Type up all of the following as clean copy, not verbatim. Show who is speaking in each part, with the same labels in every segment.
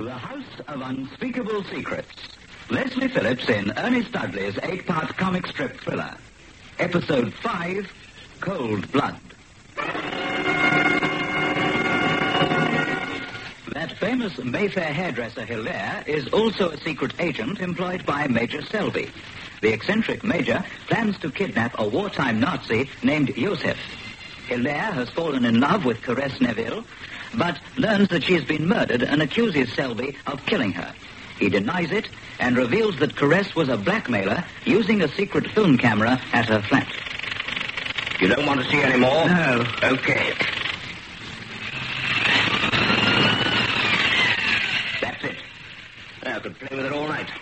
Speaker 1: The House of Unspeakable Secrets. Leslie Phillips in Ernest Dudley's 8-part comic strip thriller. Episode 5, Cold Blood. That famous Mayfair hairdresser Hilaire is also a secret agent employed by Major Selby. The eccentric Major plans to kidnap a wartime Nazi named Josef. Hilaire has fallen in love with Caresse Neville, but learns that she has been murdered and accuses Selby of killing her. He denies it and reveals that Caresse was a blackmailer using a secret film camera at her flat.
Speaker 2: You don't want to see any more?
Speaker 1: No.
Speaker 2: Okay. That's it. I could play with it all night.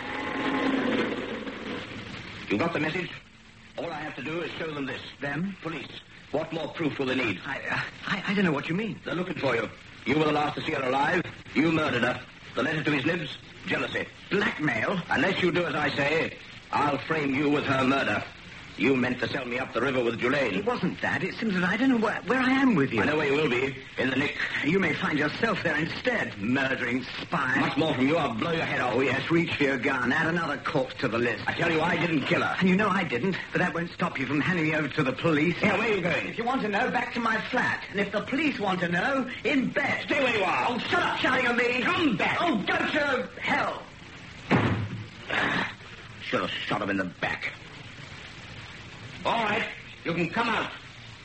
Speaker 2: You got the message? All I have to do is show them this.
Speaker 1: Them?
Speaker 2: Police. What more proof will they need?
Speaker 1: I don't know what you mean.
Speaker 2: They're looking for you. You were the last to see her alive. You murdered her. The letter to his nibs? Jealousy.
Speaker 1: Blackmail?
Speaker 2: Unless you do as I say, I'll frame you with her murder. You meant to sell me up the river with Julaine.
Speaker 1: It wasn't that. It seems that I don't know where I am with you.
Speaker 2: I know where you will be. In the nick.
Speaker 1: You may find yourself there instead. Murdering spy.
Speaker 2: Much more from you. I'll blow your head off.
Speaker 1: Oh, yes. Reach for your gun. Add another corpse to the list.
Speaker 2: I tell you, I didn't kill her.
Speaker 1: And you know I didn't, but that won't stop you from handing me over to the police.
Speaker 2: Yeah, where are you going?
Speaker 1: If you want to know, back to my flat. And if the police want to know, in bed.
Speaker 2: Stay where you are.
Speaker 1: Oh, shut up shouting at me.
Speaker 2: Come back.
Speaker 1: Oh, go to hell.
Speaker 2: Should have shot him in the back. All right, you can come out.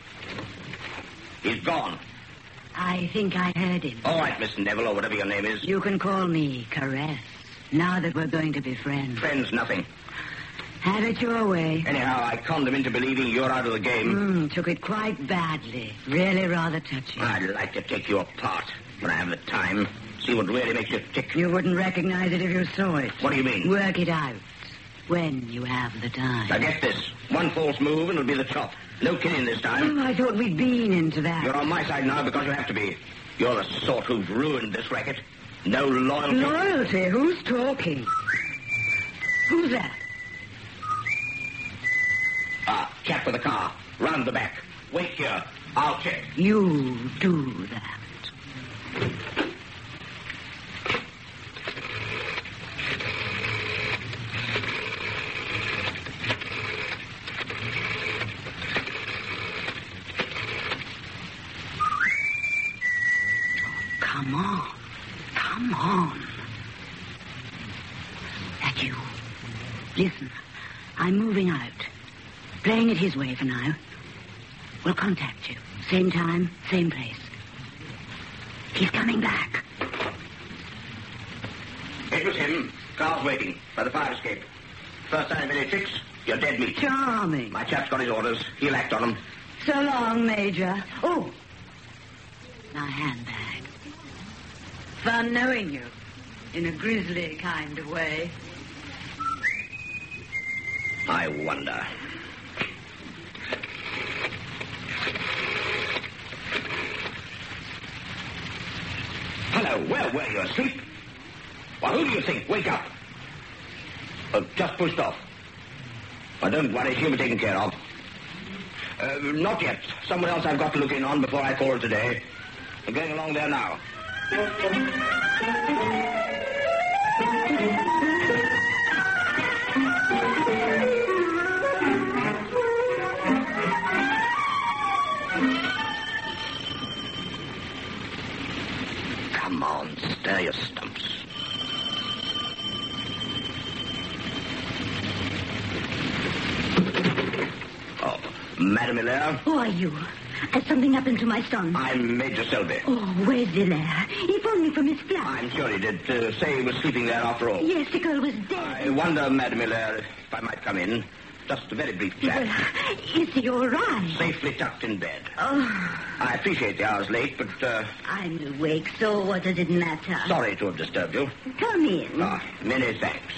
Speaker 2: He's gone.
Speaker 3: I think I heard him.
Speaker 2: All right, Miss Neville, or whatever your name is.
Speaker 3: You can call me Caresse, now that we're going to be friends.
Speaker 2: Friends, nothing.
Speaker 3: Have it your way.
Speaker 2: Anyhow, I conned him into believing you're out of the game.
Speaker 3: Took it quite badly. Really rather touching.
Speaker 2: I'd like to take you apart when I have the time. See what really makes you tick.
Speaker 3: You wouldn't recognize it if you saw it.
Speaker 2: What do you mean?
Speaker 3: Work it out. When you have the time.
Speaker 2: Now get this. One false move and it'll be the chop. No kidding this time.
Speaker 3: Oh, I thought we'd been into that.
Speaker 2: You're on my side now because you have to be. You're the sort who've ruined this racket. No loyalty.
Speaker 3: Loyalty? Who's talking? Who's that?
Speaker 2: Chap with the car. Round the back. Wait here. I'll check.
Speaker 3: You do that. Come on. That you. Listen, I'm moving out. Playing it his way for now. We'll contact you. Same time, same place. He's coming back.
Speaker 2: It was him. Car's waiting by the fire escape. First sign of any tricks, you're dead meat.
Speaker 3: Charming.
Speaker 2: My chap's got his orders. He'll act on them.
Speaker 3: So long, Major. Oh, my handbag. Fun knowing you, in a grisly kind of way.
Speaker 2: I wonder. Hello, where were you, asleep? Well, who do you think? Wake up. Just pushed off. Well, don't worry, she'll be taken care of. Not yet. Someone else I've got to look in on before I call her today. I'm going along there now. Come on, stir your stumps. Oh, Madame Hilaire?
Speaker 3: Who are you? Has something happened to my son?
Speaker 2: I'm Major Selby.
Speaker 3: Oh, where's Hilaire? He phoned me from his flat.
Speaker 2: I'm sure he did. Say he was sleeping there after all.
Speaker 3: Yes, the girl was dead.
Speaker 2: I wonder, Madame Hilaire, if I might come in. Just a very brief chat.
Speaker 3: Well, is he all right?
Speaker 2: Safely tucked in bed.
Speaker 3: Oh.
Speaker 2: I appreciate the hour's late, but,
Speaker 3: I'm awake, so what does it matter?
Speaker 2: sorry to have disturbed you.
Speaker 3: Come in.
Speaker 2: Many thanks.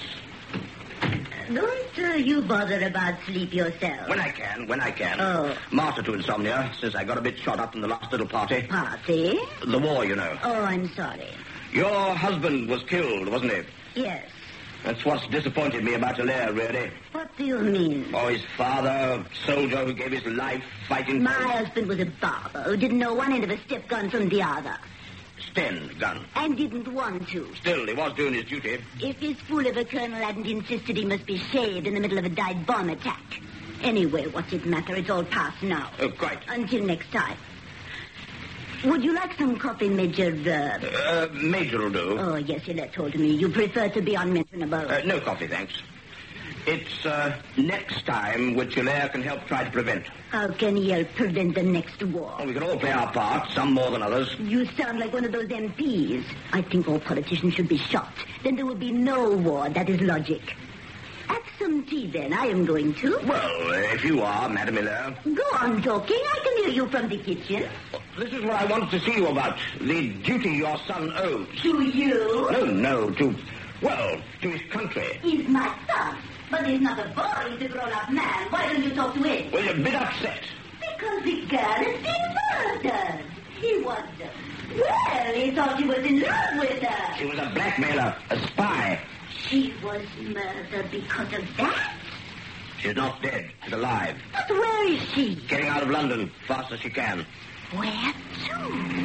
Speaker 3: Don't you bother about sleep yourself.
Speaker 2: When I can.
Speaker 3: Oh.
Speaker 2: Martyr to insomnia, since I got a bit shot up in the last little party.
Speaker 3: Party?
Speaker 2: The war, you know.
Speaker 3: Oh, I'm sorry.
Speaker 2: Your husband was killed, wasn't he?
Speaker 3: Yes.
Speaker 2: That's what's disappointed me about Hilaire, really.
Speaker 3: What do you mean?
Speaker 2: Oh, his father, a soldier who gave his life fighting...
Speaker 3: My husband was a barber who didn't know one end of a stiff gun from the other.
Speaker 2: Sten gun.
Speaker 3: And didn't want to.
Speaker 2: Still, he was doing his duty.
Speaker 3: If his fool of a colonel hadn't insisted he must be shaved in the middle of a dive bomb attack. Anyway, what's it matter? It's all past now.
Speaker 2: Oh, quite.
Speaker 3: Until next time. Would you like some coffee, Major?
Speaker 2: Major will do.
Speaker 3: Oh, yes, Hilaire told me. You prefer to be unmentionable.
Speaker 2: No coffee, thanks. It's next time which Hilaire can help try to prevent.
Speaker 3: How can he help prevent the next war?
Speaker 2: Well, we can all play our part, some more than others.
Speaker 3: You sound like one of those MPs. I think all politicians should be shot. Then there will be no war. That is logic. Have some tea, then. I am going to.
Speaker 2: Well, if you are, Madame Hilaire.
Speaker 3: Go on talking. I can hear you from the kitchen.
Speaker 2: This is what I wanted to see you about. The duty your son owes.
Speaker 3: To you?
Speaker 2: No, to his country.
Speaker 3: He's my son. But he's not a boy. He's a grown-up man. Why don't you talk to him?
Speaker 2: Well, you're a bit upset.
Speaker 3: Because the girl has been murdered. He wondered. Well, he thought he was in love with her.
Speaker 2: She was a blackmailer, a spy.
Speaker 3: She was murdered because of that?
Speaker 2: She's not dead. She's alive.
Speaker 3: But where is she?
Speaker 2: Getting out of London fast as she can.
Speaker 3: Where to?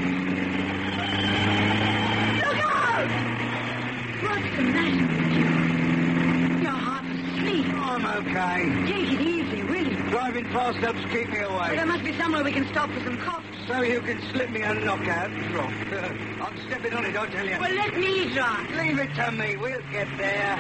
Speaker 3: Look out! What's the matter with you? You're half asleep.
Speaker 4: I'm okay.
Speaker 3: Take it easy, will you?
Speaker 4: Driving fast helps keep me
Speaker 3: Well,
Speaker 4: away.
Speaker 3: there must be somewhere we can stop for some coffee.
Speaker 4: So you can slip me a knockout drop. I'm stepping on it, I tell you.
Speaker 3: Well, let me drive.
Speaker 4: Leave it to me. We'll get there.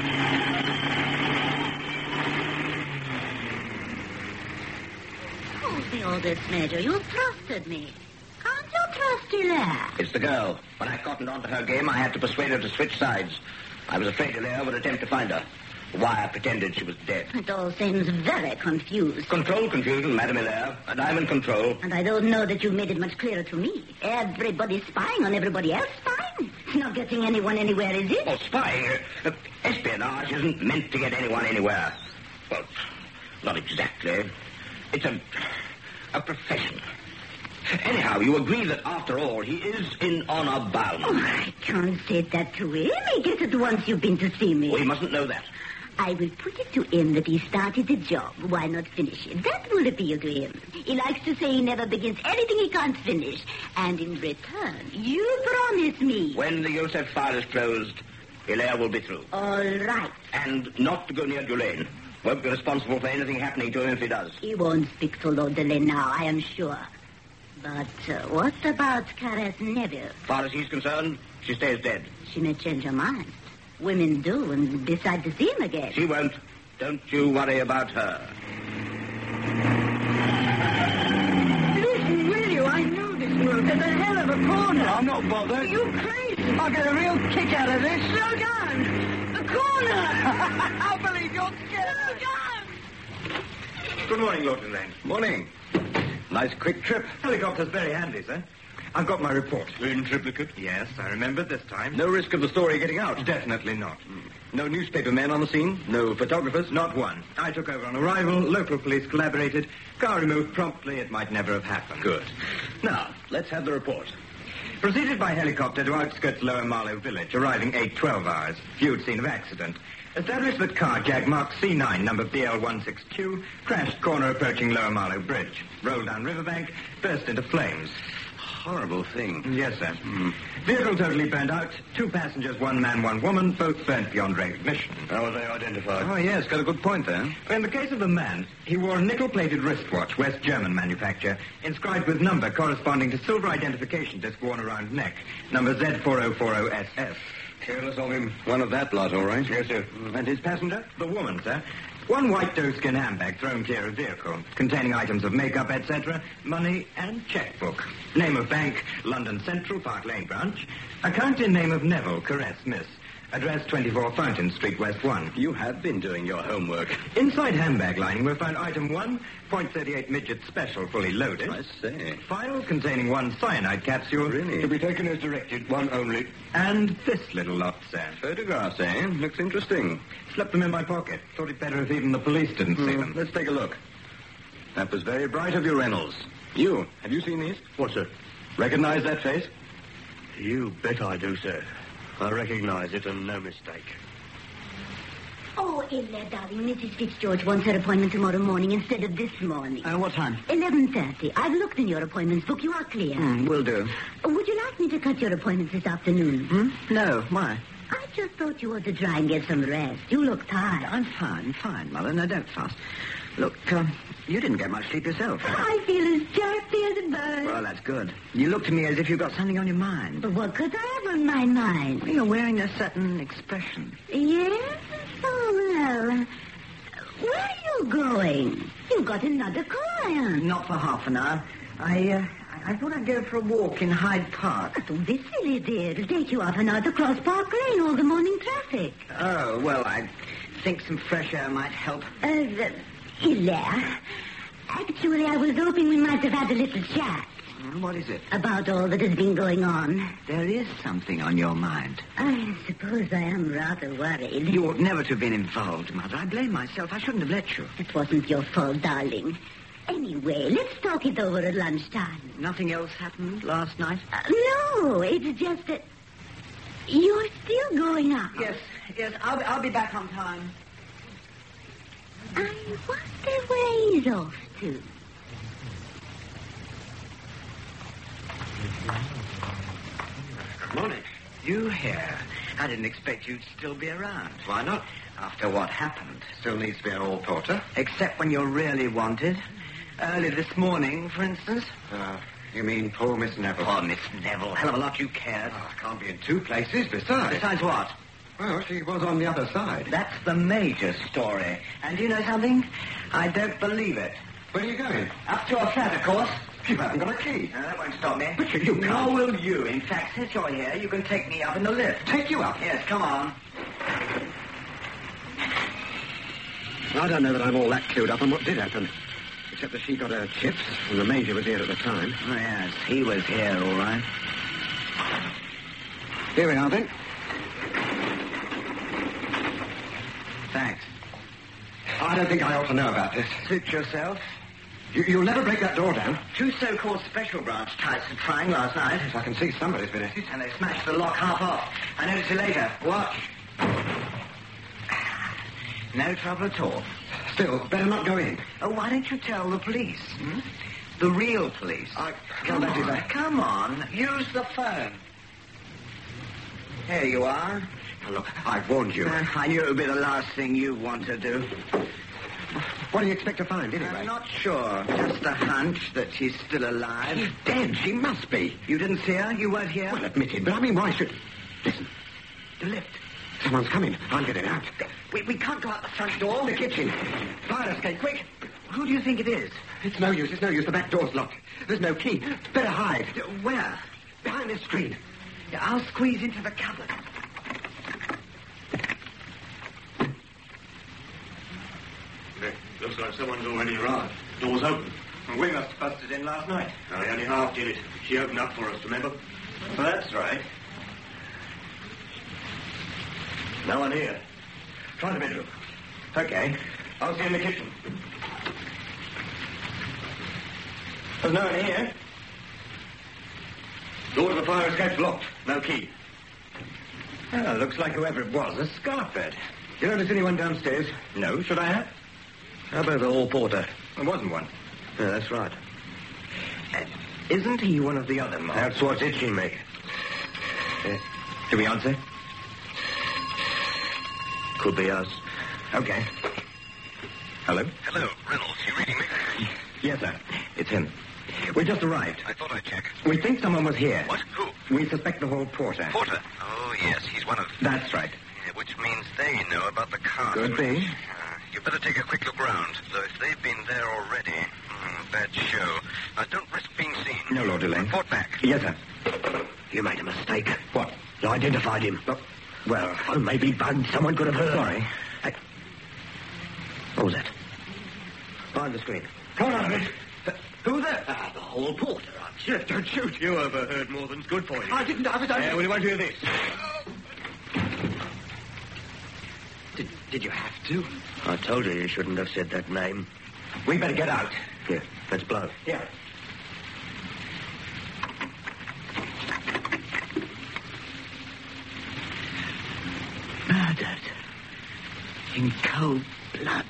Speaker 3: Hold me all this, Major. You trusted me. Can't you trust Hilaire?
Speaker 2: It's the girl. When I cottoned onto her game, I had to persuade her to switch sides. I was afraid Hilaire would attempt to find her. The wire pretended she was dead.
Speaker 3: It all seems very confused.
Speaker 2: Control confusion, Madame Hilaire. And I'm in control.
Speaker 3: And I don't know that you've made it much clearer to me. Everybody's spying on everybody else. Fine. It's not getting anyone anywhere, is it?
Speaker 2: Oh, spying. Espionage isn't meant to get anyone anywhere. Well, not exactly. It's a profession. Anyhow, you agree that, after all, he is in honor bound.
Speaker 3: Oh, I can't say that to him. He gets it once you've been to see me.
Speaker 2: Well, he mustn't know that.
Speaker 3: I will put it to him that he started the job. Why not finish it? That will appeal to him. He likes to say he never begins anything he can't finish. And in return, you promise me.
Speaker 2: When the Yosef file is closed, Hilaire will be through.
Speaker 3: All right.
Speaker 2: And not to go near Dulaine. Won't be responsible for anything happening to him if he does.
Speaker 3: He won't speak to Lord Delaine now, I am sure. But what about Caress Neville?
Speaker 2: As far as he's concerned, she stays dead.
Speaker 3: She may change her mind. Women do and decide to see him again.
Speaker 2: She won't. Don't you worry about her.
Speaker 3: Listen, will you? I know this road. There's a hell of a corner.
Speaker 4: I'm not bothered.
Speaker 3: You crazy?
Speaker 4: I'll get a real kick out of this.
Speaker 3: Slow down. The corner.
Speaker 4: I believe you're scared.
Speaker 3: Slow down.
Speaker 5: Good morning, Lord Delaine.
Speaker 4: Morning. Nice quick trip.
Speaker 5: Helicopter's very handy, sir. I've got my report.
Speaker 4: In triplicate?
Speaker 5: Yes, I remembered this time.
Speaker 4: No risk of the story getting out?
Speaker 5: Definitely not.
Speaker 4: No newspaper men on the scene? No photographers?
Speaker 5: Not one. I took over on arrival. Local police collaborated. Car removed promptly. It might never have happened.
Speaker 4: Good. Now, let's have the report.
Speaker 5: Proceeded by helicopter to outskirts Lower Marlow village, arriving 8:12 hours. Viewed scene of accident. Established that car Jag marked C9, number BL16Q, crashed corner approaching Lower Marlow Bridge. Rolled down riverbank, burst into flames.
Speaker 4: Horrible thing.
Speaker 5: Yes, sir. Vehicle totally burned out. 2 passengers, 1 man, 1 woman, both burnt beyond recognition.
Speaker 4: How were they identified?
Speaker 5: Oh, yes, got a good point there. In the case of the man, he wore a nickel-plated wristwatch, West German manufacture, inscribed with number corresponding to silver identification disc worn around neck, number Z4040SS.
Speaker 4: Careless of him. One of that lot, all right?
Speaker 5: Yes, sir. And his passenger? The woman, sir. 1 white doeskin handbag thrown clear of vehicle, containing items of makeup, etc., money, and checkbook. Name of bank, London Central, Park Lane branch. Account in name of Neville, Caress, Miss. Address 24 Fountain Street, West 1.
Speaker 4: You have been doing your homework.
Speaker 5: Inside handbag lining, we'll find item 1, .38 midget special, fully loaded.
Speaker 4: I say.
Speaker 5: File containing 1 cyanide capsule.
Speaker 4: Really?
Speaker 5: To be
Speaker 4: taken as directed, one only.
Speaker 5: And this little lot, sir.
Speaker 4: Photographs, eh? Looks interesting.
Speaker 5: Slipped them in my pocket. Thought it better if even the police didn't see them.
Speaker 4: Let's take a look. That was very bright of you, Reynolds. You, have you seen these?
Speaker 6: What, sir?
Speaker 4: Recognize that face?
Speaker 6: You bet I do, sir. I recognize it, and no mistake.
Speaker 3: Oh, Ella, darling, Mrs. Fitzgeorge wants her appointment tomorrow morning instead of this morning.
Speaker 5: What time?
Speaker 3: 11:30. I've looked in your appointments book. You are clear.
Speaker 5: Will do.
Speaker 3: Would you like me to cut your appointments this afternoon?
Speaker 5: No, why?
Speaker 3: I just thought you ought to try and get some rest. You look tired.
Speaker 5: I'm fine, Mother. No, don't fuss. Look, you didn't get much sleep yourself.
Speaker 3: I feel as chirpy as a bird.
Speaker 5: Well, that's good. You look to me as if you've got something on your mind.
Speaker 3: But what could I have on my mind?
Speaker 5: You're wearing a certain expression.
Speaker 3: Yes? Oh, well. Where are you going? You've got another client.
Speaker 5: Not for half an hour. I thought I'd go for a walk in Hyde Park.
Speaker 3: Don't be silly, dear. It'll take you half an hour to cross Park Lane, all the morning traffic.
Speaker 5: Oh, well, I think some fresh air might help.
Speaker 3: Ella, actually, I was hoping we might have had a little chat.
Speaker 5: What is it?
Speaker 3: About all that has been going on.
Speaker 5: There is something on your mind.
Speaker 3: I suppose I am rather worried.
Speaker 5: You ought never to have been involved, Mother. I blame myself. I shouldn't have let you.
Speaker 3: It wasn't your fault, darling. Anyway, let's talk it over at lunchtime.
Speaker 5: Nothing else happened last night?
Speaker 3: No, it's just that you're still going out.
Speaker 5: Yes, I'll be back on time.
Speaker 3: I wonder where he's off to.
Speaker 2: Good morning.
Speaker 5: You here? I didn't expect you'd still be around.
Speaker 2: Why not?
Speaker 5: After what happened.
Speaker 2: Still needs to be an hall porter.
Speaker 5: Except when you're really wanted. Early this morning, for instance.
Speaker 2: You mean poor Miss Neville?
Speaker 5: Oh, Miss Neville. Hell of a lot you cared.
Speaker 2: I can't be in two places besides.
Speaker 5: Besides what?
Speaker 2: Well, she was on the other side.
Speaker 5: That's the major story. And you know something? I don't believe it.
Speaker 2: Where are you going?
Speaker 5: Up to a flat, of course.
Speaker 2: You haven't got a key.
Speaker 5: No, that won't stop me.
Speaker 2: But you can't.
Speaker 5: Nor will you. In fact, since you're here, you can take me up in the lift.
Speaker 2: Take you up?
Speaker 5: Yes, come on.
Speaker 2: I don't know that I'm all that clued up on what did happen. Except that she got her chips, and the Major was here at the time.
Speaker 5: Oh, yes, he was here, all right.
Speaker 2: Here we are, then.
Speaker 5: Thanks.
Speaker 2: I don't think I ought to know about this.
Speaker 5: Suit yourself.
Speaker 2: You'll never break that door down.
Speaker 5: Two so-called special branch types were trying last night.
Speaker 2: Yes, I can see somebody's been at it.
Speaker 5: And they smashed the lock half off. I noticed it later. Watch. No trouble at all.
Speaker 2: Still, better not go in.
Speaker 5: Oh, why don't you tell the police? The real police.
Speaker 2: I can't let you back.
Speaker 5: Come on. Use the phone. Here you are.
Speaker 2: Now, look, I've warned you.
Speaker 5: I knew it would be the last thing you want to do.
Speaker 2: What do you expect to find, anyway?
Speaker 5: I'm not sure. Just a hunch that she's still alive.
Speaker 2: She's dead. She must be.
Speaker 5: You didn't see her? You weren't here?
Speaker 2: Well, admitted, but I mean, why should... Listen.
Speaker 5: The lift.
Speaker 2: Someone's coming. I'll get it out.
Speaker 5: We can't go out the front door.
Speaker 2: The kitchen. Fire escape, quick.
Speaker 5: Who do you think it is?
Speaker 2: It's no use. The back door's locked. There's no key. Better hide.
Speaker 5: Where?
Speaker 2: Behind this screen.
Speaker 5: I'll squeeze into the cupboard.
Speaker 6: Looks like someone's already arrived. Door's open.
Speaker 2: Well, we must have busted in last night.
Speaker 6: I only half did it. She opened up for us, remember?
Speaker 2: Well, that's right.
Speaker 6: No one here. Try the bedroom.
Speaker 2: Okay.
Speaker 6: I'll see in the kitchen.
Speaker 2: There's no one here.
Speaker 6: Door to the fire escape's locked. No key.
Speaker 2: Well, looks like whoever it was has scarfed it. You notice anyone downstairs? No. Should I have?
Speaker 6: How about the hall porter?
Speaker 2: There wasn't one.
Speaker 6: Yeah, that's right.
Speaker 2: Isn't he one of the other men?
Speaker 6: That's what's itching me.
Speaker 2: Do we answer?
Speaker 6: Could be us.
Speaker 2: Okay. Hello?
Speaker 7: Hello, Reynolds. You reading me?
Speaker 2: Yes, sir. It's him. We just arrived.
Speaker 7: I thought I'd check.
Speaker 2: We think someone was here.
Speaker 7: What? Who?
Speaker 2: We suspect the hall porter.
Speaker 7: Porter? Oh, yes. He's one of...
Speaker 2: That's right.
Speaker 7: Yeah, which means they know about the car.
Speaker 2: Could be.
Speaker 7: You better take a quick look round. Though if they've been there already, bad show. Don't risk being seen.
Speaker 2: No, Lord Delane.
Speaker 7: Report back.
Speaker 2: Yes, sir.
Speaker 6: You made a mistake.
Speaker 2: What?
Speaker 6: You identified him.
Speaker 2: Well,
Speaker 6: Maybe bugged. Someone could have heard.
Speaker 2: sorry.
Speaker 6: What was that?
Speaker 2: Behind the screen.
Speaker 6: Come on, Albert.
Speaker 2: Who there?
Speaker 6: The hall porter. I'm sure.
Speaker 2: Don't shoot.
Speaker 6: You overheard more than's good for you.
Speaker 2: I didn't. I was...
Speaker 6: Well, you won't hear this.
Speaker 2: Did you have to?
Speaker 6: I told you shouldn't have said that name.
Speaker 2: We better get out.
Speaker 6: Here, let's blow.
Speaker 2: Yeah.
Speaker 6: Murdered.
Speaker 5: In cold blood.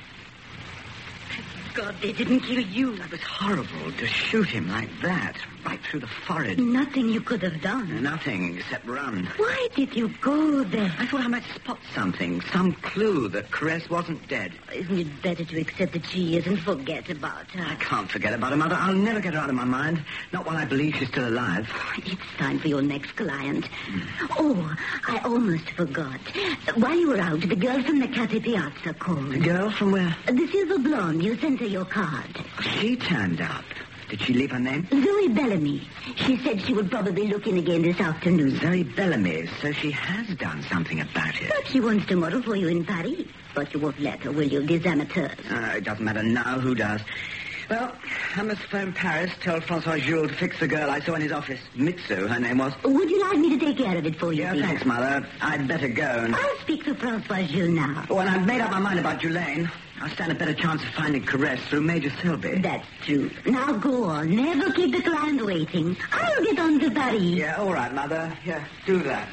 Speaker 3: God, they didn't kill you.
Speaker 5: It was horrible to shoot him like that, right through the forehead.
Speaker 3: Nothing you could have done.
Speaker 5: Nothing except run.
Speaker 3: Why did you go there?
Speaker 5: I thought I might spot something, some clue that Caress wasn't dead.
Speaker 3: Isn't it better to accept that she is and forget about her?
Speaker 5: I can't forget about her, Mother. I'll never get her out of my mind. Not while I believe she's still alive.
Speaker 3: It's time for your next client. Oh, I almost forgot. While you were out, the girl from the Cafe Piazza called.
Speaker 5: The girl from where?
Speaker 3: The silver blonde. You sent her your card.
Speaker 5: She turned up. Did she leave her name?
Speaker 3: Zoe Bellamy. She said she would probably look in again this afternoon.
Speaker 5: Zoe Bellamy. So she has done something about it.
Speaker 3: But she wants to model for you in Paris. But you won't let her, will you? These amateurs.
Speaker 5: It doesn't matter now. Who does? Well, I must phone Paris, tell Francois Jules to fix the girl I saw in his office. Mitsu, her name was.
Speaker 3: Would you like me to take care of it for you?
Speaker 5: Yeah,
Speaker 3: dear?
Speaker 5: thanks, Mother. I'd better go.
Speaker 3: I'll speak to Francois Jules now.
Speaker 5: When I've made up my mind about Julaine, I'll stand a better chance of finding Caress through Major Selby.
Speaker 3: That's true. Now go on. Never keep the client waiting. I'll get on to Paris.
Speaker 5: Yeah, all right, Mother. Yeah, do that.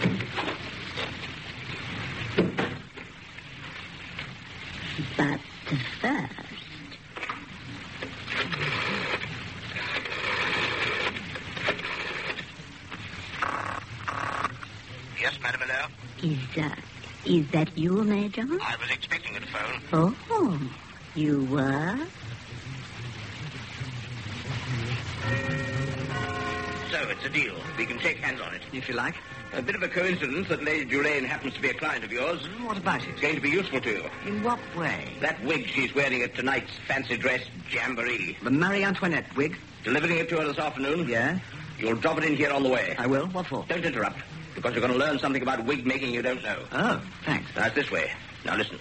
Speaker 3: But first...
Speaker 7: Yes, mademoiselle?
Speaker 3: Is that you, Major?
Speaker 7: I was expecting a phone.
Speaker 3: Oh, you were?
Speaker 2: So, it's a deal. We can shake hands on it.
Speaker 5: If you like.
Speaker 2: A bit of a coincidence that Lady Julaine happens to be a client of yours.
Speaker 5: What about it?
Speaker 2: It's going to be useful to you.
Speaker 5: In what way?
Speaker 2: That wig she's wearing at tonight's fancy dress jamboree.
Speaker 5: The Marie Antoinette wig?
Speaker 2: Delivering it to her this afternoon.
Speaker 5: Yeah?
Speaker 2: You'll drop it in here on the way.
Speaker 5: I will. What for?
Speaker 2: Don't interrupt, because you're going to learn something about wig making you don't know.
Speaker 5: Oh, thanks.
Speaker 2: Now, it's this way. Now, listen.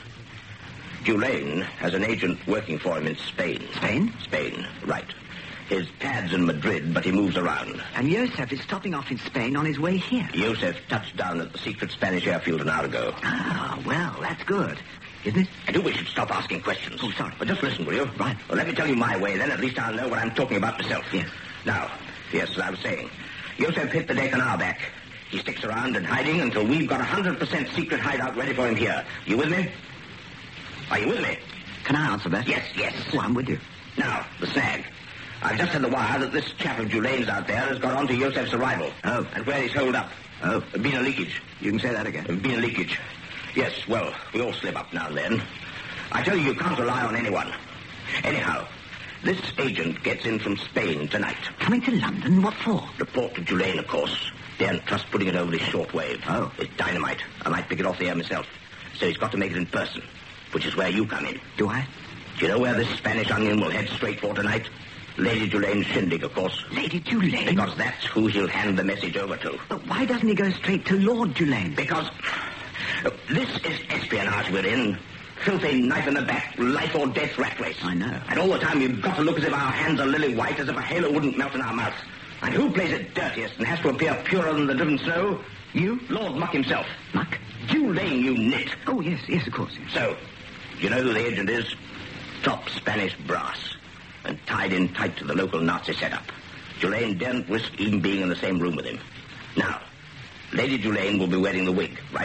Speaker 2: Julaine has an agent working for him in Spain.
Speaker 5: Spain?
Speaker 2: Spain, right. His pad's in Madrid, but he moves around.
Speaker 5: And Yosef is stopping off in Spain on his way here.
Speaker 2: Yosef touched down at the secret Spanish airfield an hour ago.
Speaker 5: Ah, well, that's good. Isn't it?
Speaker 2: I do wish you'd stop asking questions.
Speaker 5: Oh, sorry.
Speaker 2: But just listen, will you?
Speaker 5: Right.
Speaker 2: Well, let me tell you my way, then at least I'll know what I'm talking about myself.
Speaker 5: Yes.
Speaker 2: Now, yes, as I was saying, Yosef hit the deck an hour back. He sticks around in hiding until we've got a 100% secret hideout ready for him here. You with me? Are you with me?
Speaker 5: Can I answer that?
Speaker 2: Yes, yes.
Speaker 5: Oh, I'm with you.
Speaker 2: Now, the snag. I've just had the wire that this chap of Julaine's out there has got on to Yosef's arrival.
Speaker 5: Oh.
Speaker 2: And where he's holed up.
Speaker 5: Oh.
Speaker 2: There's been a leakage.
Speaker 5: You can say that again.
Speaker 2: There's been a leakage. Yes, well, we all slip up now and then. I tell you can't rely on anyone. Anyhow, this agent gets in from Spain tonight.
Speaker 5: Coming to London? What for?
Speaker 2: Report to Julaine, of course. Daren't trust putting it over this shortwave.
Speaker 5: Oh.
Speaker 2: It's dynamite. I might pick it off the air myself. So he's got to make it in person, which is where you come in.
Speaker 5: Do I?
Speaker 2: Do you know where this Spanish onion will head straight for tonight? Lady Julaine's shindig, of course.
Speaker 5: Lady Julaine?
Speaker 2: Because that's who he'll hand the message over to.
Speaker 5: But why doesn't he go straight to Lord Julaine?
Speaker 2: Because this is espionage we're in. Filthy knife in the back, life or death rat race.
Speaker 5: I know.
Speaker 2: And all the time you've got to look as if our hands are lily white, as if a halo wouldn't melt in our mouth. And who plays it dirtiest and has to appear purer than the driven snow?
Speaker 5: You?
Speaker 2: Lord Muck himself.
Speaker 5: Muck?
Speaker 2: Julaine, you nit.
Speaker 5: Oh, yes, of course. Yes.
Speaker 2: So, you know who the agent is? Top Spanish brass. And tied in tight to the local Nazi setup. Julaine daren't risk even being in the same room with him. Now, Lady Julaine will be wearing the wig, right?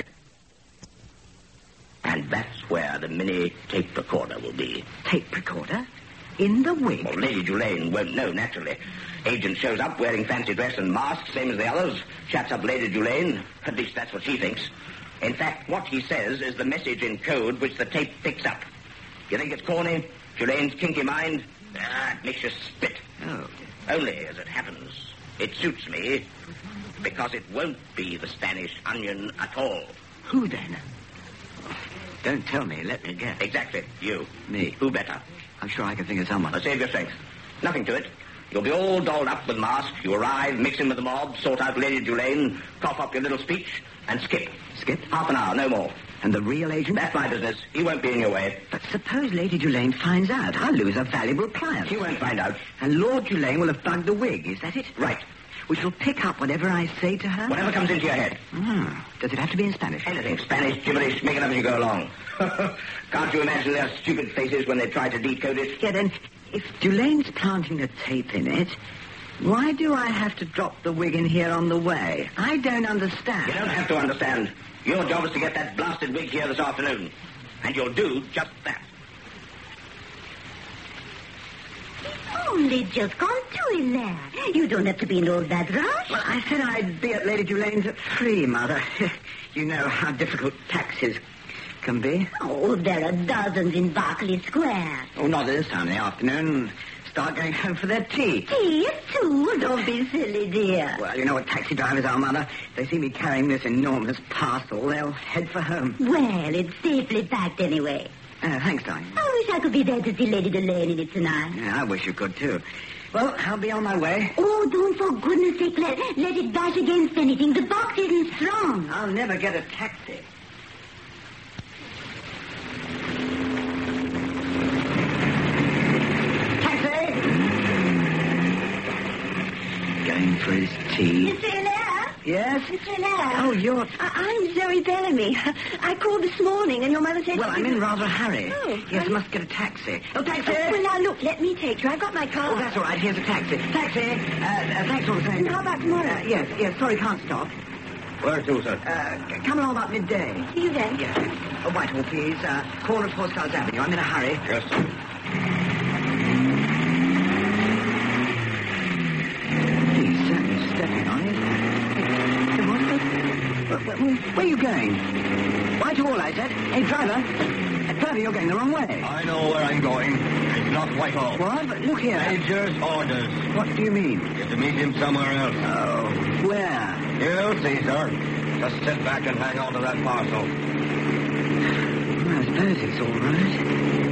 Speaker 2: And that's where the mini tape recorder will be.
Speaker 5: Tape recorder? In the wig?
Speaker 2: Well, Lady Julaine won't know, naturally. Agent shows up wearing fancy dress and mask, same as the others. Chats up Lady Julaine. At least that's what she thinks. In fact, what he says is the message in code which the tape picks up. You think it's corny? Julaine's kinky mind? Ah, it makes you spit.
Speaker 5: Oh.
Speaker 2: Only, as it happens, it suits me because it won't be the Spanish onion at all.
Speaker 5: Who then? Don't tell me. Let me guess.
Speaker 2: Exactly. You.
Speaker 5: Me.
Speaker 2: Who better?
Speaker 5: I'm sure I can think of someone.
Speaker 2: Now, save your strength. Nothing to it. You'll be all dolled up with mask. You arrive, mix in with the mob, sort out Lady Julaine, cough up your little speech, and skip.
Speaker 5: Skip?
Speaker 2: Half an hour, no more.
Speaker 5: And the real agent?
Speaker 2: That's my business. He won't be in your way.
Speaker 5: But suppose Lady Julaine finds out. I'll lose a valuable client.
Speaker 2: He won't find out.
Speaker 5: And Lord Julaine will have bugged the wig. Is that it?
Speaker 2: Right.
Speaker 5: We shall pick up whatever I say to her?
Speaker 2: Whatever comes into your head.
Speaker 5: Does it have to be in Spanish?
Speaker 2: Anything. Spanish, gibberish, make it up as you go along. Can't you imagine their stupid faces when they try to decode it?
Speaker 5: Yeah, then, if Julaine's planting the tape in it, why do I have to drop the wig in here on the way? I don't understand.
Speaker 2: You don't have to understand. Your job is to get that blasted wig here this afternoon. And you'll do just that.
Speaker 3: Only just gone to him there. You don't have to be in all that rush.
Speaker 8: Well, I said I'd be at Lady Dulane's at 3, Mother. You know how difficult taxis can be.
Speaker 3: Oh, there are dozens in Berkeley Square.
Speaker 8: Oh, not this time in the afternoon. Start going home for their tea.
Speaker 3: Tea at 2? Don't be silly, dear.
Speaker 8: Well, you know what taxi drivers are, Mother. They see me carrying this enormous parcel. They'll head for home.
Speaker 3: Well, it's safely packed anyway.
Speaker 8: Thanks, darling.
Speaker 3: I wish I could be there to see Lady Delane in it tonight.
Speaker 8: Yeah, I wish you could, too. Well, I'll be on my way.
Speaker 3: Oh, don't for goodness sake let it bash against anything. The box isn't strong.
Speaker 8: I'll never get a taxi. Taxi! Going for his tea.
Speaker 9: Mr. Hilaire?
Speaker 8: Yes?
Speaker 9: Mr. Hilaire?
Speaker 8: Oh, you're...
Speaker 9: I'm Zoe Bellamy. I called this morning and your mother said...
Speaker 8: Well, I'm in rather a hurry.
Speaker 9: Oh,
Speaker 8: Yes, I must get a taxi. Oh, taxi!
Speaker 9: Well, now, look, let me take you. I've got my car.
Speaker 8: Oh, that's all right. Here's a taxi. Taxi! Thanks all the same.
Speaker 9: And how about tomorrow?
Speaker 8: Yes. Sorry, can't stop.
Speaker 2: Where to, sir?
Speaker 8: Come along about midday.
Speaker 9: See you then.
Speaker 8: Yes. Whitehall, please. Corner of Horsecars Avenue. I'm in a hurry.
Speaker 2: Yes, sir.
Speaker 8: He's certainly stepping on it. Where are you going? Whitehall, I said. Hey, driver. Driver, you're going the wrong way.
Speaker 2: I know where I'm going. It's not Whitehall.
Speaker 8: What? But look here.
Speaker 2: Major's orders.
Speaker 8: What do you mean?
Speaker 2: You're to meet him somewhere else.
Speaker 8: Oh, where?
Speaker 2: You'll see, sir. Just sit back and hang on to that parcel.
Speaker 8: Well, I suppose it's all right.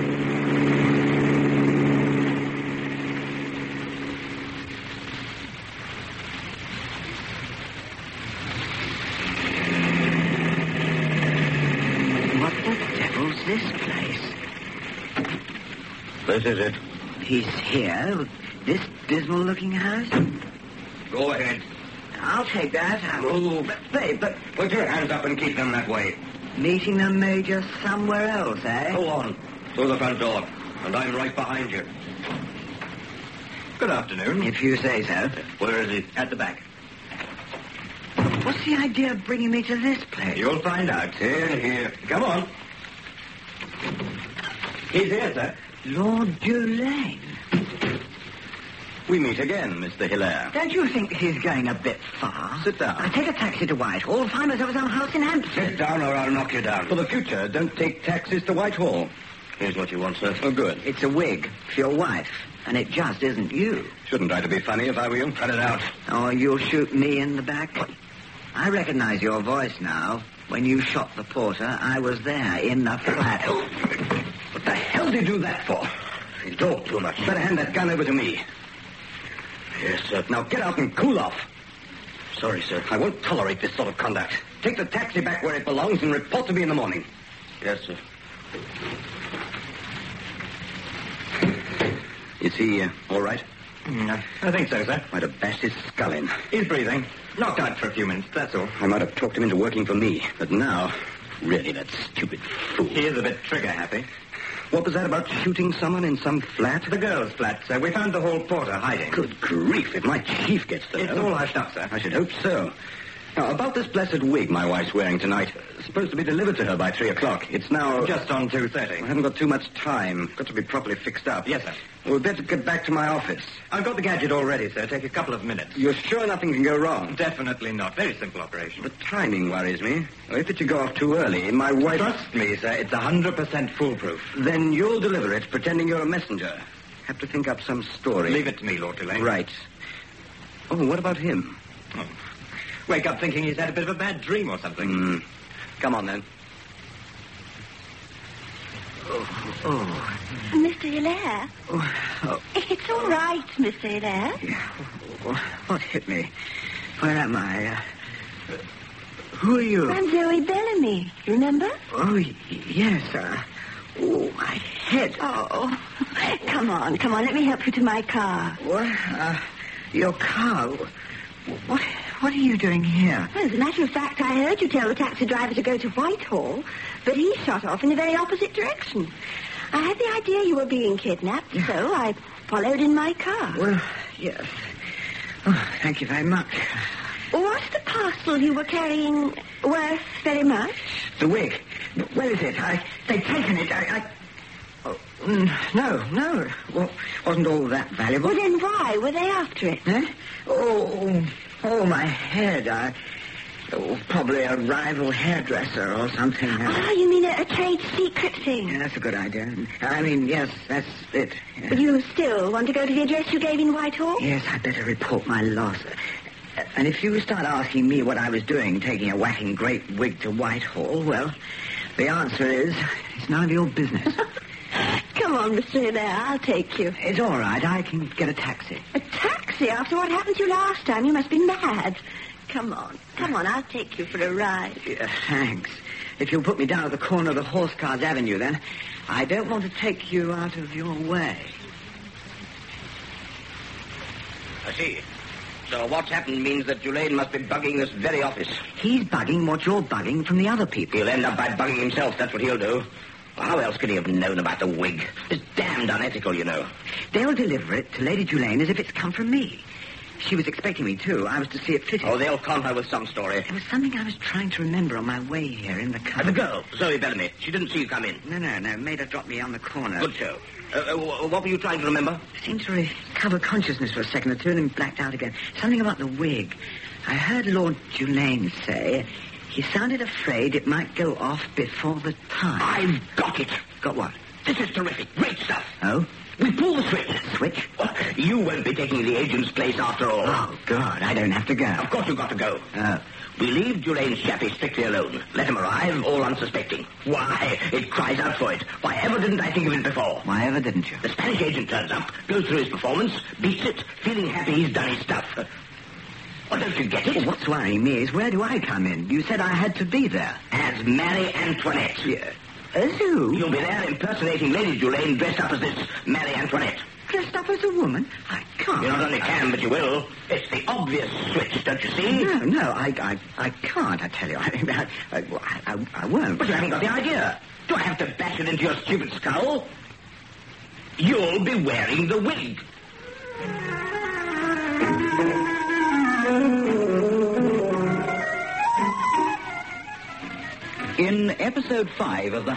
Speaker 8: What the devil's this place?
Speaker 2: This is it.
Speaker 8: He's here? This dismal-looking house?
Speaker 2: Go ahead.
Speaker 8: I'll take that.
Speaker 2: Move.
Speaker 8: But
Speaker 2: Put your hands up and keep them that way.
Speaker 8: meeting the Major somewhere else, eh?
Speaker 2: Go on. Through the front door. And I'm right behind you.
Speaker 5: Good afternoon.
Speaker 8: If you say so.
Speaker 2: Where is he?
Speaker 5: At the back.
Speaker 8: What's the idea of bringing me to this place?
Speaker 5: You'll find out.
Speaker 2: Here.
Speaker 5: Come on. He's here, sir.
Speaker 8: Lord Dulaine.
Speaker 5: We meet again, Mr. Hilaire.
Speaker 8: Don't you think he's going a bit far?
Speaker 5: Sit down.
Speaker 8: I take a taxi to Whitehall, find myself some house in Hampstead.
Speaker 2: Sit down or I'll knock you down.
Speaker 5: For the future, don't take taxis to Whitehall.
Speaker 2: Here's what you want, sir.
Speaker 5: Oh, good.
Speaker 8: It's a wig for your wife, and it just isn't you.
Speaker 5: Shouldn't try to be funny if I were you.
Speaker 2: Cut it out.
Speaker 8: Oh, you'll shoot me in the back? I recognize your voice now. When you shot the porter, I was there in the flat.
Speaker 2: What the hell did you do that for? You talk too much.
Speaker 5: Better hand that gun over to me.
Speaker 2: Yes, sir.
Speaker 5: Now get out and cool off.
Speaker 2: Sorry, sir.
Speaker 5: I won't tolerate this sort of conduct. Take the taxi back where it belongs and report to me in the morning.
Speaker 2: Yes, sir.
Speaker 5: Is he all right?
Speaker 8: I think so, sir.
Speaker 5: Might have bashed his skull in.
Speaker 8: He's breathing. Knocked out for a few minutes, that's all.
Speaker 5: I might have talked him into working for me, but now, really, that stupid fool.
Speaker 8: He is a bit trigger-happy.
Speaker 5: What was that about shooting someone in some flat?
Speaker 8: The girl's flat, sir. We found the hall porter hiding.
Speaker 5: Good grief, if my chief gets to
Speaker 8: It's
Speaker 5: know.
Speaker 8: all hushed up, sir.
Speaker 5: I should hope so. Now, about this blessed wig my wife's wearing tonight. Supposed to be delivered to her by 3 o'clock. It's now...
Speaker 8: Just on 2:30.
Speaker 5: I haven't got too much time. Got to be properly fixed up.
Speaker 8: Yes, sir.
Speaker 5: We'd better get back to my office.
Speaker 8: I've got the gadget all ready, sir. Take a couple of minutes.
Speaker 5: You're sure nothing can go wrong?
Speaker 8: Definitely not. Very simple operation.
Speaker 5: The timing worries me. If it should go off too early, my wife...
Speaker 8: Trust me, sir. It's 100% foolproof.
Speaker 5: Then you'll deliver it, pretending you're a messenger. Have to think up some story.
Speaker 8: Leave it to me, Lord Dulaine.
Speaker 5: Right. Oh, what about him?
Speaker 8: Oh. Wake up thinking he's had a bit of a bad dream or something.
Speaker 5: Come on, then.
Speaker 9: Mr. Hilaire?
Speaker 5: Oh,
Speaker 9: It's all right, Mr. Hilaire.
Speaker 8: What hit me? Where am I? Who are you?
Speaker 9: I'm Zoe Bellamy. Remember?
Speaker 8: Oh, yes. Oh, my head.
Speaker 9: Oh, come on. Let me help you to my car.
Speaker 8: What? Your car? What are you doing here?
Speaker 9: Well, as a matter of fact, I heard you tell the taxi driver to go to Whitehall, but he shot off in the very opposite direction. I had the idea you were being kidnapped, so I followed in my car.
Speaker 8: Well, yes. Oh, thank you very much.
Speaker 9: Was the parcel you were carrying worth very much?
Speaker 8: The wig. Where is it? They've taken it. Oh, no. Well, wasn't all that valuable.
Speaker 9: Well, then why were they after it?
Speaker 8: Eh? Oh, my head. Probably a rival hairdresser or something.
Speaker 9: Oh, you mean a trade secret thing?
Speaker 8: Yeah, that's a good idea. I mean, yes, that's it. Yeah.
Speaker 9: But you still want to go to the address you gave in Whitehall?
Speaker 8: Yes, I'd better report my loss. And if you start asking me what I was doing, taking a whacking great wig to Whitehall, well, the answer is, it's none of your business.
Speaker 9: Come on, Mr. Hilaire, I'll take you.
Speaker 8: It's all right. I can get a taxi.
Speaker 9: A taxi? After what happened to you last time, you must be mad. Come on, I'll take you for a ride.
Speaker 8: Yeah, thanks. If you'll put me down at the corner of the Horse Cars Avenue, then. I don't want to take you out of your way.
Speaker 2: I see. So what's happened means that Julain must be bugging this very office.
Speaker 8: He's bugging what you're bugging from the other people.
Speaker 2: He'll end up by bugging himself, that's what he'll do. How else could he have known about the wig? It's damned unethical, you know.
Speaker 8: They'll deliver it to Lady Julain as if it's come from me. She was expecting me, too. I was to see it fitted.
Speaker 2: Oh, they'll con her with some story.
Speaker 8: There was something I was trying to remember on my way here in the car.
Speaker 2: The girl, Zoe Bellamy. She didn't see you come in.
Speaker 8: No. Made her drop me on the corner.
Speaker 2: Good show. What were you trying to remember?
Speaker 8: I seemed to recover consciousness for a second or two and then blacked out again. Something about the wig. I heard Lord Julain say he sounded afraid it might go off before the time.
Speaker 2: I've got it.
Speaker 8: Got what?
Speaker 2: This is terrific. Great stuff.
Speaker 8: Oh?
Speaker 2: We pull the switch.
Speaker 8: Switch?
Speaker 2: Well, you won't be taking the agent's place after all.
Speaker 8: Oh, God, I don't have to go.
Speaker 2: Of course you've got to go.
Speaker 8: Oh.
Speaker 2: We leave Julain's chappie strictly alone. Let him arrive, all unsuspecting. Why, it cries out for it. Why ever didn't I think of it before?
Speaker 8: Why ever didn't you?
Speaker 2: The Spanish agent turns up, goes through his performance, beats it, feeling happy he's done his stuff. Well, don't you get it?
Speaker 8: Well, what's worrying me is where do I come in? You said I had to be there.
Speaker 2: As Marie Antoinette.
Speaker 8: Yeah. As who?
Speaker 2: You'll be there impersonating Lady Julain dressed up as this Marie Antoinette.
Speaker 8: Dressed up as a woman? I can't.
Speaker 2: You not only can, but you will. It's the obvious switch, don't you see?
Speaker 8: No, I can't, I tell you. I won't.
Speaker 2: But you haven't got the idea. Do I have to bash it into your stupid skull? You'll be wearing the wig.
Speaker 1: In episode 5 of the